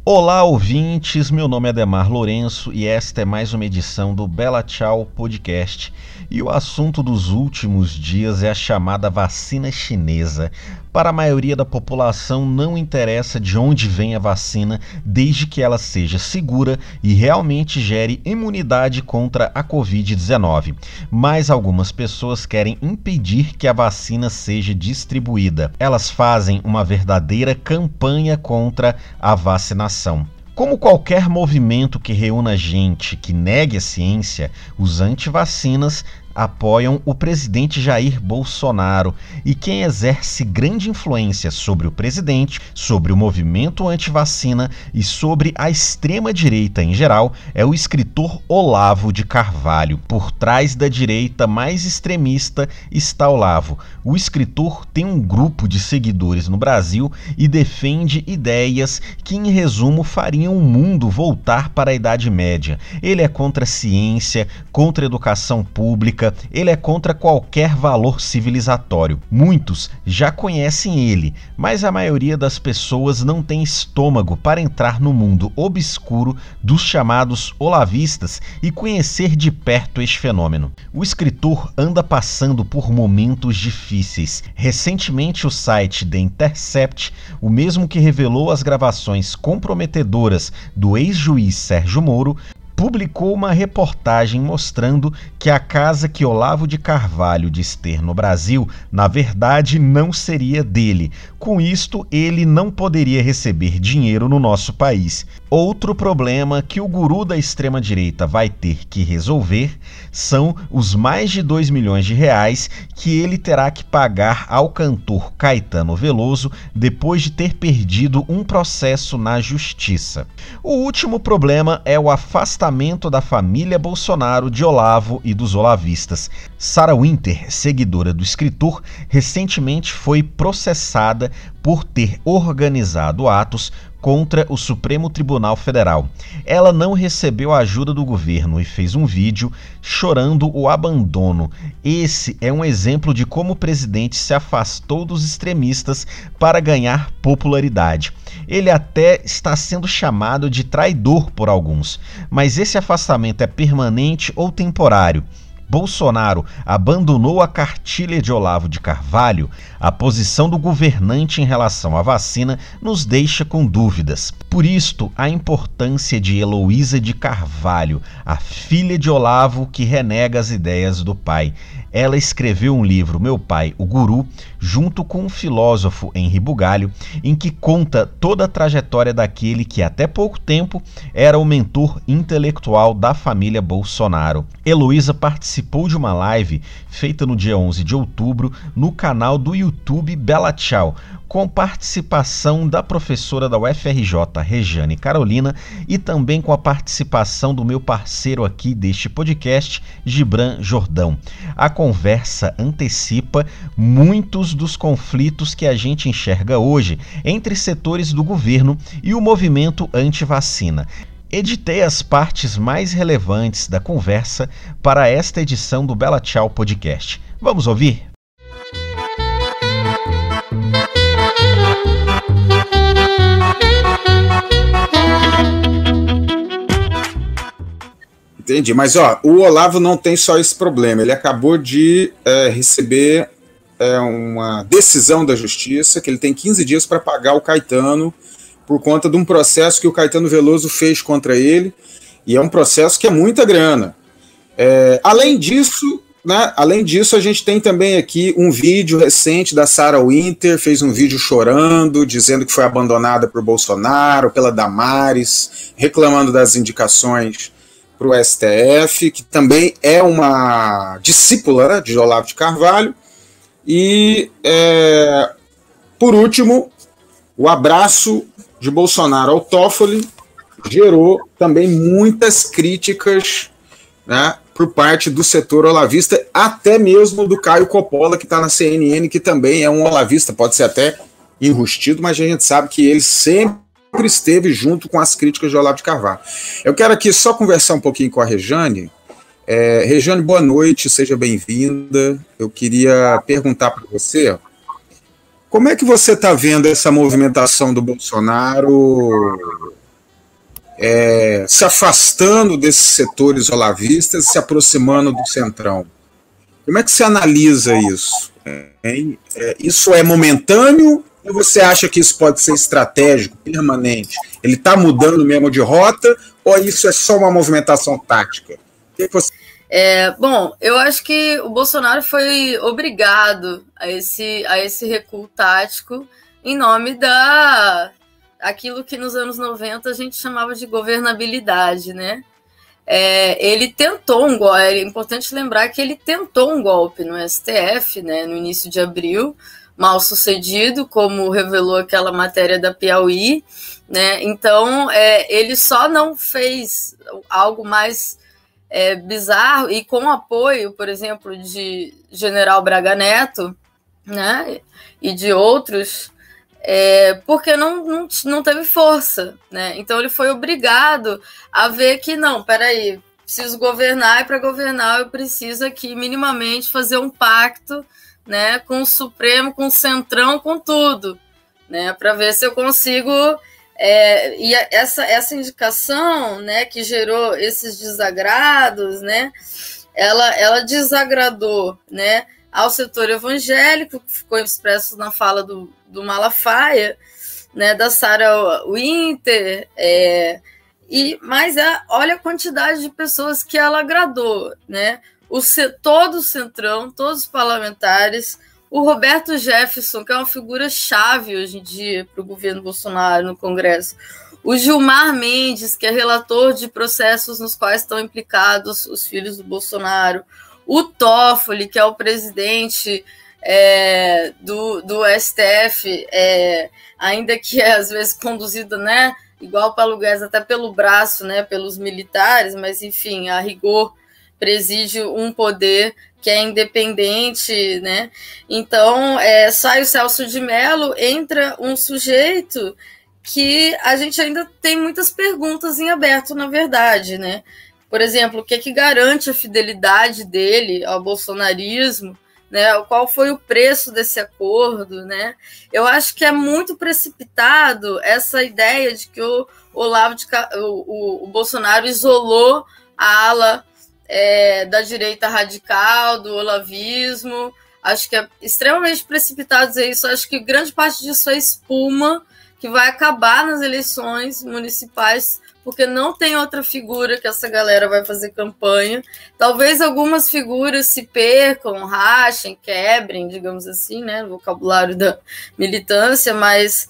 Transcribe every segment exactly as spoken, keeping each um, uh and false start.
Olá, ouvintes, meu nome é Ademar Lourenço e esta é mais uma edição do Bela Tchau Podcast. E o assunto dos últimos dias é a chamada vacina chinesa. Para a maioria da população não interessa de onde vem a vacina, desde que ela seja segura e realmente gere imunidade contra a covid dezenove. Mas algumas pessoas querem impedir que a vacina seja distribuída. Elas fazem uma verdadeira campanha contra a vacinação. Como qualquer movimento que reúna gente que negue a ciência, os antivacinas apoiam o presidente Jair Bolsonaro, e quem exerce grande influência sobre o presidente, sobre o movimento antivacina e sobre a extrema-direita em geral é o escritor Olavo de Carvalho. Por trás da direita mais extremista está Olavo. O escritor tem um grupo de seguidores no Brasil e defende ideias que, em resumo, fariam o mundo voltar para a Idade Média. Ele é contra a ciência, contra a educação pública, ele é contra qualquer valor civilizatório. Muitos já conhecem ele, mas a maioria das pessoas não tem estômago para entrar no mundo obscuro dos chamados olavistas e conhecer de perto este fenômeno. O escritor anda passando por momentos difíceis. Recentemente, o site The Intercept, o mesmo que revelou as gravações comprometedoras do ex-juiz Sérgio Moro, publicou uma reportagem mostrando que a casa que Olavo de Carvalho diz ter no Brasil, na verdade, não seria dele. Com isto, ele não poderia receber dinheiro no nosso país. Outro problema que o guru da extrema-direita vai ter que resolver são os mais de dois milhões de reais que ele terá que pagar ao cantor Caetano Veloso depois de ter perdido um processo na justiça. O último problema é o afastamento da família Bolsonaro de Olavo e dos olavistas. Sarah Winter, seguidora do escritor, recentemente foi processada por ter organizado atos contra o Supremo Tribunal Federal. Ela não recebeu a ajuda do governo e fez um vídeo chorando o abandono. Esse é um exemplo de como o presidente se afastou dos extremistas para ganhar popularidade. Ele até está sendo chamado de traidor por alguns, mas esse afastamento é permanente ou temporário? Bolsonaro abandonou a cartilha de Olavo de Carvalho? A posição do governante em relação à vacina nos deixa com dúvidas. Por isto, a importância de Heloísa de Carvalho, a filha de Olavo que renega as ideias do pai. Ela escreveu um livro, Meu Pai, o Guru, junto com o filósofo Henri Bugalho, em que conta toda a trajetória daquele que até pouco tempo era o mentor intelectual da família Bolsonaro. Heloísa participou de uma live feita no dia onze de outubro no canal do YouTube Bela Tchau, com participação da professora da U F R J, Rejane Carolina, e também com a participação do meu parceiro aqui deste podcast, Gibran Jordão. A conversa antecipa muitos dos conflitos que a gente enxerga hoje entre setores do governo e o movimento anti-vacina. Editei as partes mais relevantes da conversa para esta edição do Bela Tchau Podcast. Vamos ouvir? Entendi, mas ó, o Olavo não tem só esse problema, ele acabou de é, receber é, uma decisão da justiça, que ele tem quinze dias para pagar o Caetano por conta de um processo que o Caetano Veloso fez contra ele, e é um processo que é muita grana. É, além disso, né, além disso, a gente tem também aqui um vídeo recente da Sarah Winter, fez um vídeo chorando, dizendo que foi abandonada por Bolsonaro, pela Damares, reclamando das indicações para o S T F, que também é uma discípula, né, de Olavo de Carvalho. E, é, por último, o abraço de Bolsonaro ao Toffoli gerou também muitas críticas, né, por parte do setor olavista, até mesmo do Caio Coppola, que está na C N N, que também é um olavista, pode ser até enrustido, mas a gente sabe que ele sempre esteve junto com as críticas de Olavo de Carvalho. Eu quero aqui só conversar um pouquinho com a Rejane. É, Rejane, boa noite, seja bem-vinda. Eu queria perguntar para você, como é que você está vendo essa movimentação do Bolsonaro é, se afastando desses setores olavistas, se aproximando do centrão. Como é que você analisa isso? Hein? É, isso é momentâneo ou você acha que isso pode ser estratégico, permanente? Ele está mudando mesmo de rota ou isso é só uma movimentação tática? O que você... É, bom, eu acho que o Bolsonaro foi obrigado a esse, a esse recuo tático em nome da aquilo que nos anos noventa a gente chamava de governabilidade, né? É, ele tentou um golpe, é importante lembrar que ele tentou um golpe no S T F, né, no início de abril, mal sucedido, como revelou aquela matéria da Piauí, né? Então, é, ele só não fez algo mais é, bizarro e com apoio, por exemplo, de General Braga Neto, né, e de outros, é, porque não, não, não teve força, né? Então ele foi obrigado a ver que não, peraí, preciso governar e para governar eu preciso aqui minimamente fazer um pacto, né, com o Supremo, com o Centrão, com tudo, né, para ver se eu consigo. É, e essa, essa indicação, né, que gerou esses desagrados, né, ela, ela desagradou, né, ao setor evangélico, que ficou expresso na fala do, do Malafaia, né, da Sarah Winter, é, e, mas é, olha a quantidade de pessoas que ela agradou, né, o, todo o Centrão, todos os parlamentares, o Roberto Jefferson, que é uma figura-chave hoje em dia para o governo Bolsonaro no Congresso, o Gilmar Mendes, que é relator de processos nos quais estão implicados os filhos do Bolsonaro, o Toffoli, que é o presidente é, do, do S T F, é, ainda que é às vezes conduzido, né, igual o Paulo Guedes, até pelo braço, né, pelos militares, mas enfim, a rigor preside um poder que é independente, né? Então, é, sai o Celso de Mello, entra um sujeito que a gente ainda tem muitas perguntas em aberto, na verdade, né? Por exemplo, o que é que garante a fidelidade dele ao bolsonarismo, né? Qual foi o preço desse acordo, né? Eu acho que é muito precipitado essa ideia de que o Olavo de, o, o, o Bolsonaro isolou a ala É, da direita radical, do olavismo. Acho que é extremamente precipitado dizer isso. Acho que grande parte disso é espuma que vai acabar nas eleições municipais, porque não tem outra figura que essa galera vai fazer campanha. Talvez algumas figuras se percam, rachem, quebrem, digamos assim, né, no vocabulário da militância, mas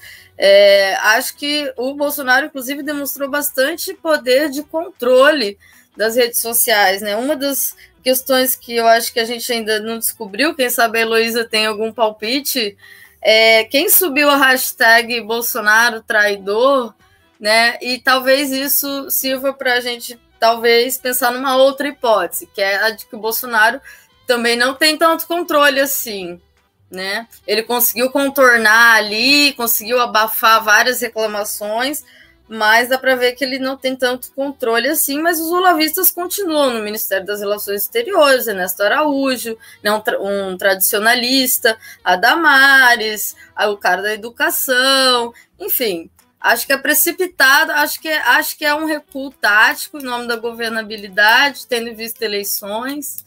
é, acho que o Bolsonaro, inclusive, demonstrou bastante poder de controle das redes sociais, né? Uma das questões que eu acho que a gente ainda não descobriu, quem sabe a Heloísa tem algum palpite, é quem subiu a hashtag Bolsonaro traidor, né? E talvez isso sirva para a gente, talvez, pensar numa outra hipótese, que é a de que o Bolsonaro também não tem tanto controle assim, né? Ele conseguiu contornar ali, conseguiu abafar várias reclamações, mas dá para ver que ele não tem tanto controle assim, mas os olavistas continuam no Ministério das Relações Exteriores, Ernesto Araújo, né, um, tra um tradicionalista, a Damares, o cara da educação, enfim, acho que é precipitado, acho que é, acho que é um recuo tático em nome da governabilidade, tendo visto eleições,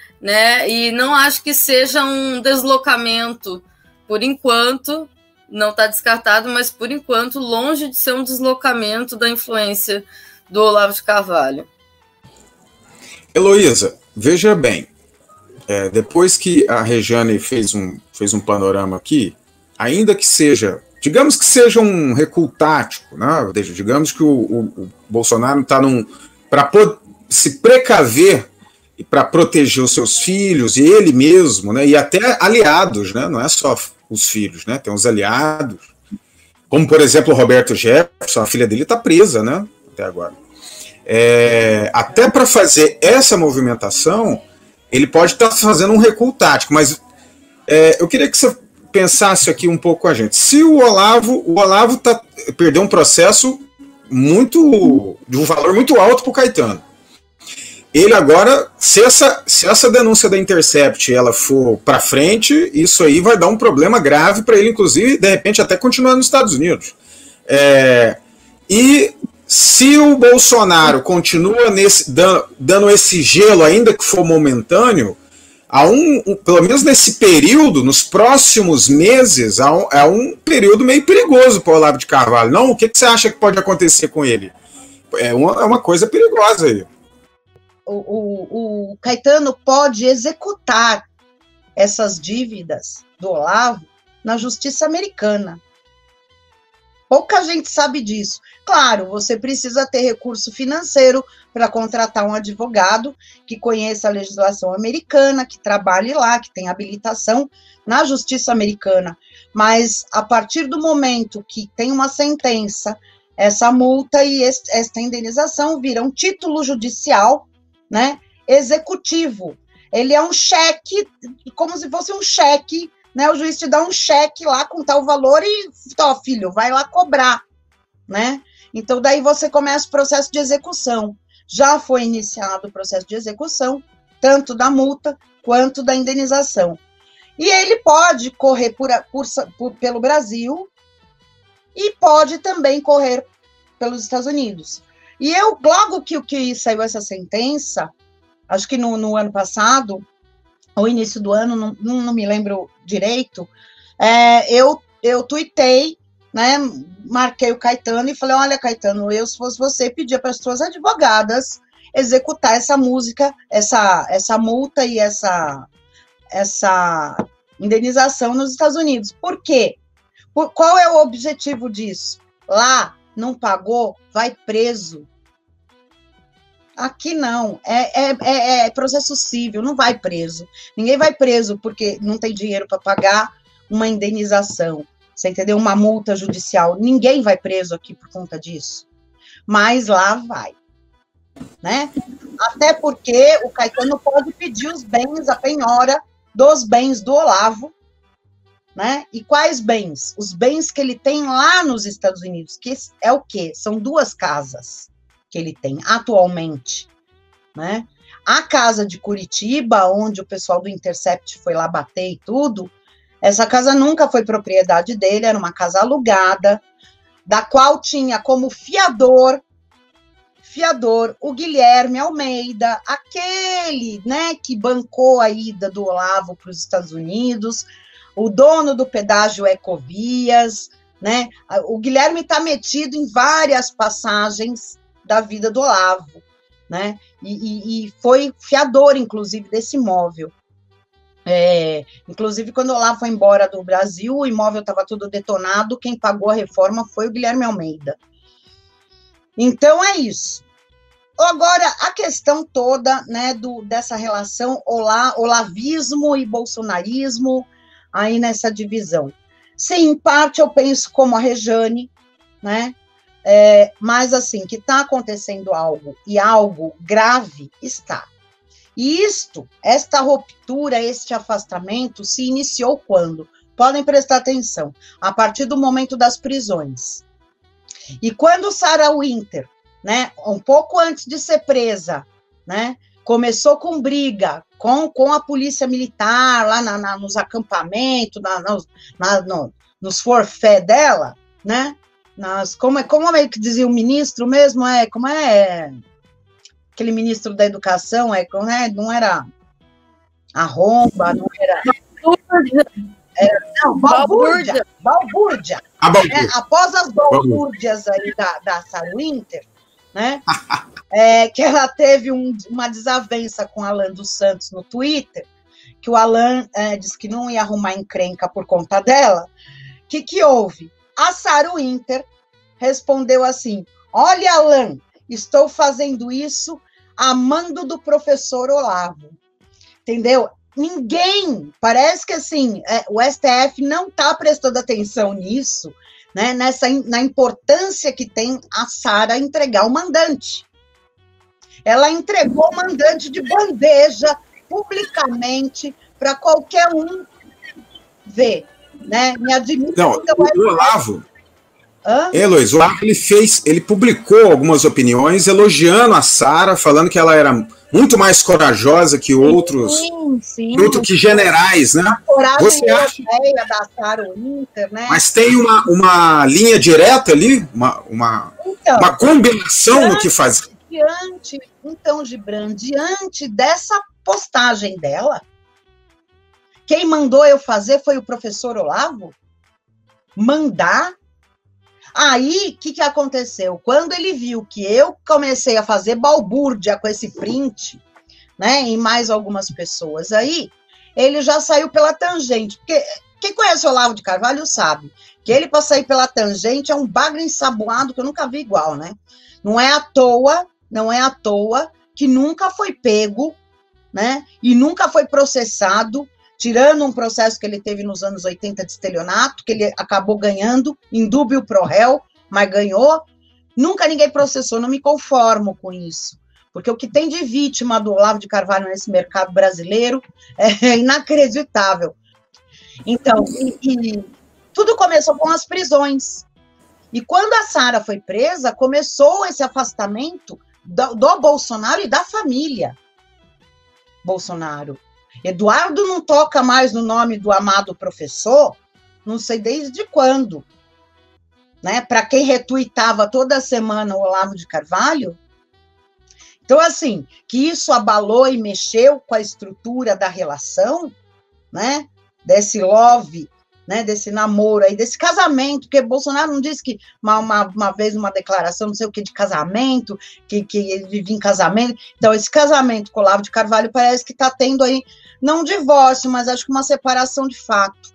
né, e não acho que seja um deslocamento, por enquanto. Não está descartado, mas, por enquanto, longe de ser um deslocamento da influência do Olavo de Carvalho. Heloísa, veja bem, é, depois que a Rejane fez um, fez um panorama aqui, ainda que seja, digamos que seja um recuo tático, né? Digamos que o, o, o Bolsonaro está num... para se precaver e para proteger os seus filhos e ele mesmo, né? E até aliados, né? Não é só os filhos, né? Tem os aliados, como por exemplo o Roberto Jefferson, a filha dele está presa, né? Até agora. É, até para fazer essa movimentação, ele pode estar tá fazendo um recuo tático, mas é, eu queria que você pensasse aqui um pouco com a gente. Se o Olavo, o Olavo tá, perdeu um processo muito de um valor muito alto para o Caetano. Ele agora, se essa, se essa denúncia da Intercept ela for para frente, isso aí vai dar um problema grave para ele, inclusive, de repente, até continuar nos Estados Unidos. É, e Se o Bolsonaro continua nesse, dando, dando esse gelo, ainda que for momentâneo, há um, um, pelo menos nesse período, nos próximos meses, há um, há um período meio perigoso para o Olavo de Carvalho. Não? O que, que você acha que pode acontecer com ele? É uma, é uma coisa perigosa aí. O, o, o Caetano pode executar essas dívidas do Olavo na justiça americana. Pouca gente sabe disso. Claro, você precisa ter recurso financeiro para contratar um advogado que conheça a legislação americana, que trabalhe lá, que tenha habilitação na justiça americana. Mas, a partir do momento que tem uma sentença, essa multa e esta indenização viram um título judicial, né, executivo. Ele é um cheque, como se fosse um cheque, né, o juiz te dá um cheque lá com tal valor e, ó, filho, vai lá cobrar, né? Então, daí você começa o processo de execução. Já foi iniciado o processo de execução, tanto da multa quanto da indenização. E ele pode correr por, por, por, pelo Brasil e pode também correr pelos Estados Unidos. E eu, logo que, que saiu essa sentença, acho que no, no ano passado, ou início do ano, não, não me lembro direito, é, eu, eu tuitei, né, marquei o Caetano e falei, olha, Caetano, eu, se fosse você, pedia para as suas advogadas executar essa música, essa, essa multa e essa, essa indenização nos Estados Unidos. Por quê? Por, qual é o objetivo disso? Lá, não pagou, vai preso. Aqui não, é, é, é, é processo civil, não vai preso. Ninguém vai preso porque não tem dinheiro para pagar uma indenização, você entendeu? Uma multa judicial. Ninguém vai preso aqui por conta disso. Mas lá vai, né? Até porque o Caetano pode pedir os bens, a penhora dos bens do Olavo, né? E quais bens? Os bens que ele tem lá nos Estados Unidos, que é o quê? São duas casas que ele tem atualmente, né? A casa de Curitiba, onde o pessoal do Intercept foi lá bater e tudo, essa casa nunca foi propriedade dele, era uma casa alugada, da qual tinha como fiador, fiador, o Guilherme Almeida, aquele, né, que bancou a ida do Olavo para os Estados Unidos, o dono do pedágio Ecovias, né? O Guilherme está metido em várias passagens da vida do Olavo, né? E, e, e foi fiador, inclusive, desse imóvel. É, inclusive, quando o Olavo foi embora do Brasil, o imóvel estava todo detonado, quem pagou a reforma foi o Guilherme Almeida. Então, é isso. Agora, a questão toda, né, do, dessa relação Ola, olavismo e bolsonarismo, aí nessa divisão. Sim, em parte eu penso como a Rejane, né? É, mas, assim, que está acontecendo algo, e algo grave, está. E isto, esta ruptura, este afastamento, se iniciou quando? Podem prestar atenção, a partir do momento das prisões. E quando Sarah Winter, né, um pouco antes de ser presa, né, começou com briga com, com a polícia militar, lá na, na, nos acampamentos, na, na, no, nos forfé dela, né, Nas, como, é, como é que dizia o ministro mesmo? É, como é aquele ministro da educação? É, como é, não era arromba, não era. era não, balbúrdia. Balbúrdia. Né? Após as balbúrdias aí da, da Sarah Winter, né? é, que ela teve um, uma desavença com o Alan dos Santos no Twitter, que o Alan é, disse que não ia arrumar encrenca por conta dela. O que, que houve? A Sarah Winter respondeu assim, olha, Alan, estou fazendo isso a mando do professor Olavo, entendeu? Ninguém, parece que assim, é, o S T F não está prestando atenção nisso, né, nessa, na importância que tem a Sarah entregar o mandante. Ela entregou o mandante de bandeja, publicamente, para qualquer um ver. Né? Me admiro. Não, o, o Olavo, Heloís, o Olavo ele fez, ele publicou algumas opiniões elogiando a Sarah, falando que ela era muito mais corajosa que outros, sim, sim. Muito que generais, né? A coragem Você acha? Da Sarah Winter, né? Mas tem uma, uma linha direta ali, uma, uma Então, uma combinação diante, no que faz. Diante, então, Gibran, diante dessa postagem dela, quem mandou eu fazer foi o professor Olavo? Mandar? Aí, o que, que aconteceu? Quando ele viu que eu comecei a fazer balbúrdia com esse print, né, e mais algumas pessoas aí, ele já saiu pela tangente. Porque quem conhece o Olavo de Carvalho sabe que ele, para sair pela tangente, é um bagre ensaboado que eu nunca vi igual, né? Não é à toa, não é à toa que nunca foi pego, né, e nunca foi processado, tirando um processo que ele teve nos anos oitenta de estelionato, que ele acabou ganhando, indúbio pro réu, mas ganhou. Nunca ninguém processou, não me conformo com isso. Porque o que tem de vítima do Olavo de Carvalho nesse mercado brasileiro é inacreditável. Então, e, e tudo começou com as prisões. E quando a Sara foi presa, começou esse afastamento do, do Bolsonaro e da família Bolsonaro. Eduardo não toca mais no nome do amado professor, não sei desde quando, né? Para quem retuitava toda semana o Olavo de Carvalho. Então, assim, que isso abalou e mexeu com a estrutura da relação, né? Desse love, né? Desse namoro aí, desse casamento, porque Bolsonaro não disse que uma, uma, uma vez uma declaração, não sei o que, de casamento, que, que ele vivia em casamento. Então, esse casamento com o Olavo de Carvalho parece que está tendo aí, não um divórcio, mas acho que uma separação de fato.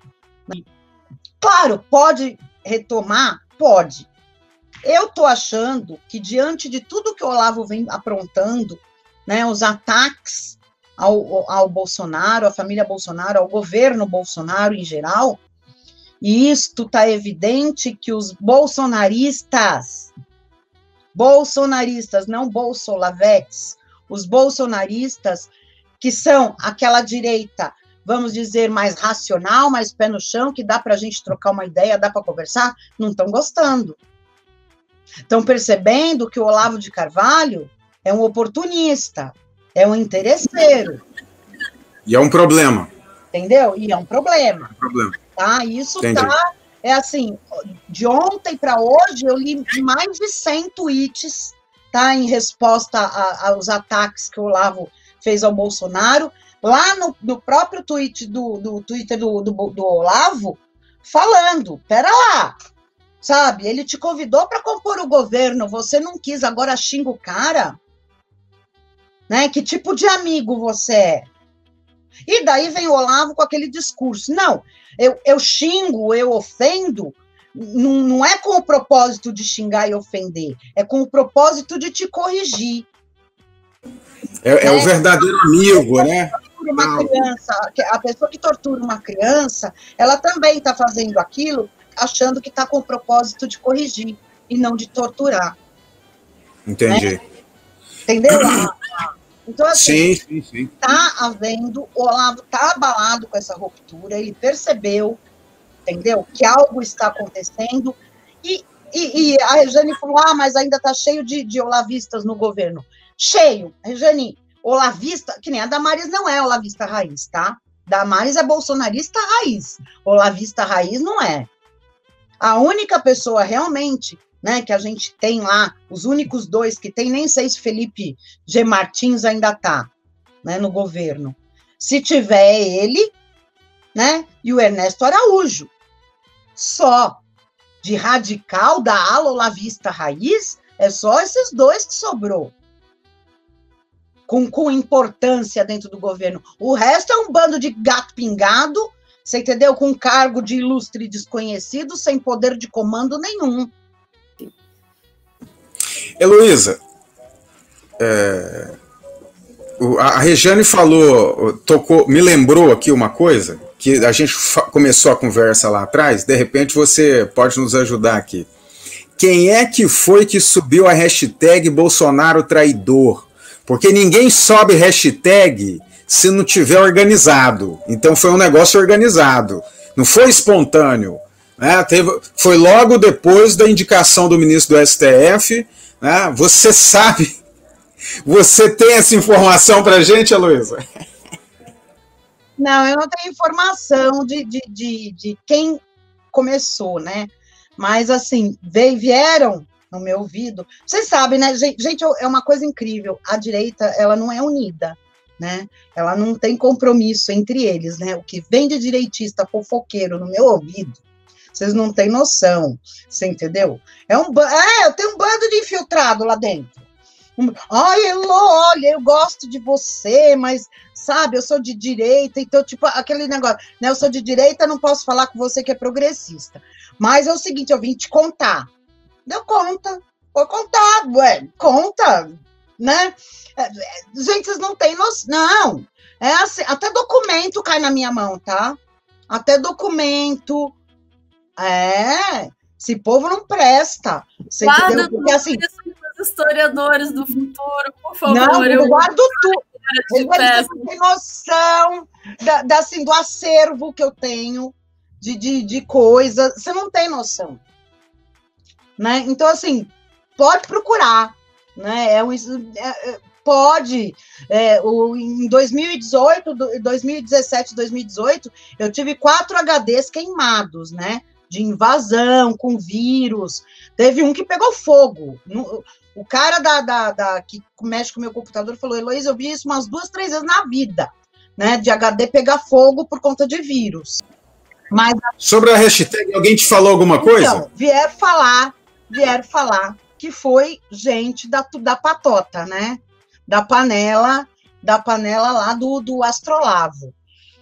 Claro, pode retomar? Pode. Eu estou achando que, diante de tudo que o Olavo vem aprontando, né, os ataques ao, ao Bolsonaro, à família Bolsonaro, ao governo Bolsonaro em geral, e isto está evidente que os bolsonaristas, bolsonaristas, não bolsolavetes, os bolsonaristas, que são aquela direita, vamos dizer, mais racional, mais pé no chão, que dá para a gente trocar uma ideia, dá para conversar, não estão gostando. Estão percebendo que o Olavo de Carvalho é um oportunista, é um interesseiro. E é um problema. Entendeu? E é um problema. É um problema. Tá? Isso tá, é assim, de ontem para hoje eu li mais de cem tweets, tá, em resposta a, aos ataques que o Olavo fez ao Bolsonaro, lá no, no próprio tweet do, do Twitter do, do, do Olavo, falando, pera lá, sabe, ele te convidou para compor o governo, você não quis, agora xinga o cara, né, que tipo de amigo você é? E daí vem o Olavo com aquele discurso, não, eu, eu xingo, eu ofendo, não, não é com o propósito de xingar e ofender, é com o propósito de te corrigir. É, né? É o verdadeiro amigo, né? Uma criança, a pessoa que tortura uma criança, ela também está fazendo aquilo achando que está com o propósito de corrigir e não de torturar. Entendi. Né? Entendeu? Então, assim, sim, sim, sim. Tá havendo, o Olavo está abalado com essa ruptura, ele percebeu, entendeu? Que algo está acontecendo, e, e, e a Rejane falou, ah, mas ainda está cheio de, de olavistas no governo. Cheio, Rejane, olavista, que nem a Damares não é olavista raiz, tá? Damares é bolsonarista raiz, olavista raiz não é. A única pessoa realmente, né, que a gente tem lá, os únicos dois que tem, nem sei se Felipe G. Martins ainda tá, né, no governo. Se tiver ele, né, e o Ernesto Araújo. Só de radical da ala olavista raiz, é só esses dois que sobrou. Com, com importância dentro do governo. O resto é um bando de gato pingado, você entendeu? Com cargo de ilustre desconhecido, sem poder de comando nenhum. Heloísa, é, a Rejane falou, tocou, me lembrou aqui uma coisa, que a gente começou a conversa lá atrás, de repente você pode nos ajudar aqui. Quem é que foi que subiu a hashtag Bolsonaro traidor? Porque ninguém sobe hashtag se não tiver organizado. Então foi um negócio organizado, não foi espontâneo. Né? Teve, foi logo depois da indicação do ministro do S T F. Né? Você sabe, você tem essa informação para a gente, Heloísa? Não, eu não tenho informação de, de, de, de quem começou, né? Mas, assim, vieram no meu ouvido. Vocês sabem, né, gente, gente, é uma coisa incrível, a direita, ela não é unida, né, ela não tem compromisso entre eles, né, o que vem de direitista fofoqueiro no meu ouvido, vocês não têm noção, você entendeu? É, um, é, eu tenho um bando de infiltrado lá dentro. Um, Ai, Elô, olha, eu gosto de você, mas, sabe, eu sou de direita, então, tipo, aquele negócio, né, eu sou de direita, não posso falar com você que é progressista. Mas é o seguinte, eu vim te contar. Deu conta, foi contado, ué, conta, né? É, gente, vocês não têm noção, não. É assim, até documento cai na minha mão, tá? Até documento. É, esse povo não presta. Você Guarda entendeu? Porque assim. Os historiadores do futuro, por favor. Não, eu, eu guardo tudo. Você não tem noção da, da, assim, do acervo que eu tenho de, de, de coisa. Você não tem noção. Né? Então, assim, pode procurar. Né? É um, é, pode. É, o, em dois mil e dezoito, dois mil e dezessete, dois mil e dezoito, eu tive quatro H Ds queimados, né? De invasão, com vírus. Teve um que pegou fogo. O cara da, da, da, que mexe com o meu computador falou, Heloísa, eu vi isso umas duas, três vezes na vida, né? De H D pegar fogo por conta de vírus. Mas, sobre a hashtag, alguém te falou alguma então, coisa? Vieram falar, vieram falar que foi gente da, da patota, né? Da panela, da panela lá do, do Astrolavo.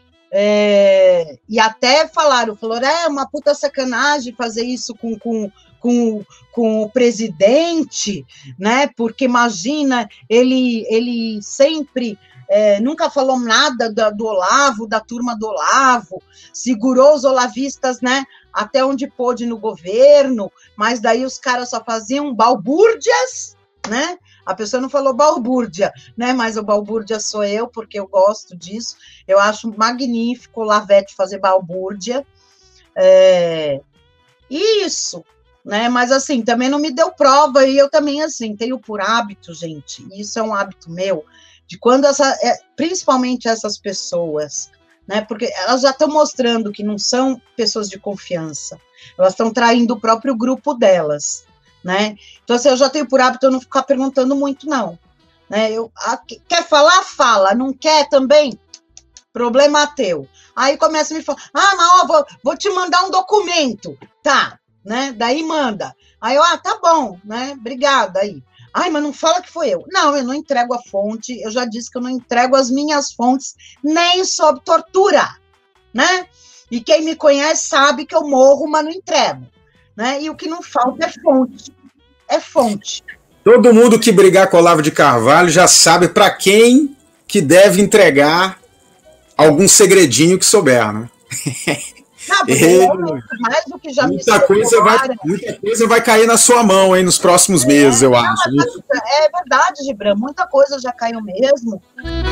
É, e até falaram, falaram, é uma puta sacanagem fazer isso com, com, com, com o presidente, né? Porque imagina, ele, ele sempre é, nunca falou nada do, do Olavo, da turma do Olavo, segurou os olavistas, né? Até onde pôde no governo, mas daí os caras só faziam balbúrdias, né? A pessoa não falou balbúrdia, né? Mas o balbúrdia sou eu, porque eu gosto disso. Eu acho magnífico o Lavete fazer balbúrdia. É... Isso, né? Mas assim, também não me deu prova, e eu também, assim, tenho por hábito, gente, isso é um hábito meu, de quando essa, principalmente essas pessoas, né? Porque elas já estão mostrando que não são pessoas de confiança, elas estão traindo o próprio grupo delas. Né? Então, assim, eu já tenho por hábito eu não ficar perguntando muito, não. Né? Eu, a, quer falar? Fala. Não quer também? Problema teu. Aí começa a me falar, ah, mas ó, vou, vou te mandar um documento. Tá, né? Daí manda. Aí eu, ah, tá bom, né? Obrigada aí. Ai, mas não fala que foi eu. Não, eu não entrego a fonte, eu já disse que eu não entrego as minhas fontes nem sob tortura, né? E quem me conhece sabe que eu morro, mas não entrego. Né? E o que não falta é fonte. É fonte. Todo mundo que brigar com o Olavo de Carvalho já sabe para quem que deve entregar algum segredinho que souber, né? Não, e... mais do que já muita, me coisa vai, muita coisa vai cair na sua mão aí nos próximos é, meses, eu não, acho. É verdade, Gibran, muita coisa já caiu mesmo.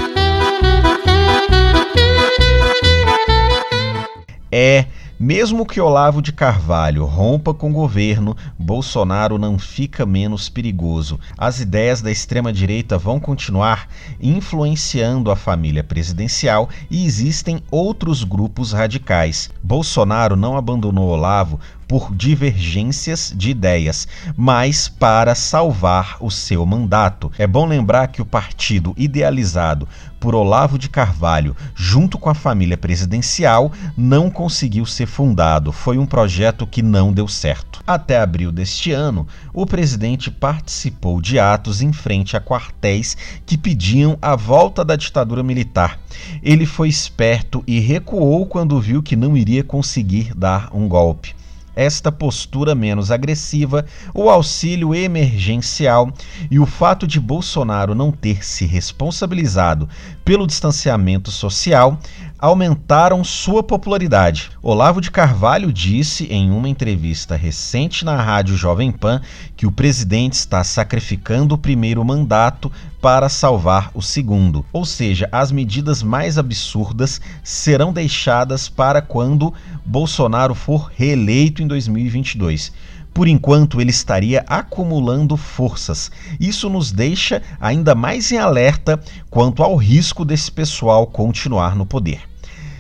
É... Mesmo que Olavo de Carvalho rompa com o governo, Bolsonaro não fica menos perigoso. As ideias da extrema-direita vão continuar influenciando a família presidencial e existem outros grupos radicais. Bolsonaro não abandonou Olavo por divergências de ideias, mas para salvar o seu mandato. É bom lembrar que o partido idealizado por Olavo de Carvalho, junto com a família presidencial, não conseguiu ser fundado. Foi um projeto que não deu certo. Até abril deste ano, o presidente participou de atos em frente a quartéis que pediam a volta da ditadura militar. Ele foi esperto e recuou quando viu que não iria conseguir dar um golpe. Esta postura menos agressiva, o auxílio emergencial e o fato de Bolsonaro não ter se responsabilizado pelo distanciamento social aumentaram sua popularidade. Olavo de Carvalho disse em uma entrevista recente na Rádio Jovem Pan que o presidente está sacrificando o primeiro mandato para salvar o segundo. Ou seja, as medidas mais absurdas serão deixadas para quando Bolsonaro for reeleito em dois mil e vinte e dois. Por enquanto, ele estaria acumulando forças. Isso nos deixa ainda mais em alerta quanto ao risco desse pessoal continuar no poder.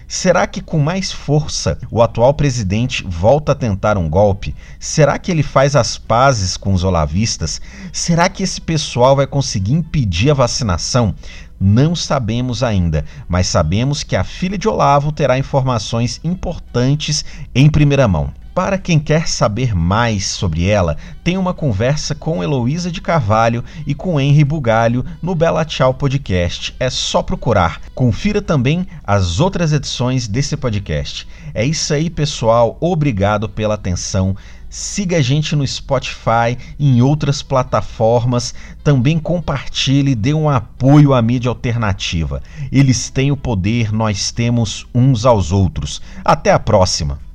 Será que com mais força o atual presidente volta a tentar um golpe? Será que ele faz as pazes com os olavistas? Será que esse pessoal vai conseguir impedir a vacinação? Não sabemos ainda, mas sabemos que a filha de Olavo terá informações importantes em primeira mão. Para quem quer saber mais sobre ela, tem uma conversa com Heloísa de Carvalho e com Henry Bugalho no Bela Tchau Podcast. É só procurar. Confira também as outras edições desse podcast. É isso aí, pessoal. Obrigado pela atenção. Siga a gente no Spotify e em outras plataformas. Também compartilhe e dê um apoio à mídia alternativa. Eles têm o poder, nós temos uns aos outros. Até a próxima!